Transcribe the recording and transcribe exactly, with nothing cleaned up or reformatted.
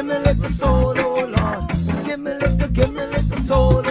Give me little soul, oh Lord. Give me little, give me little soul.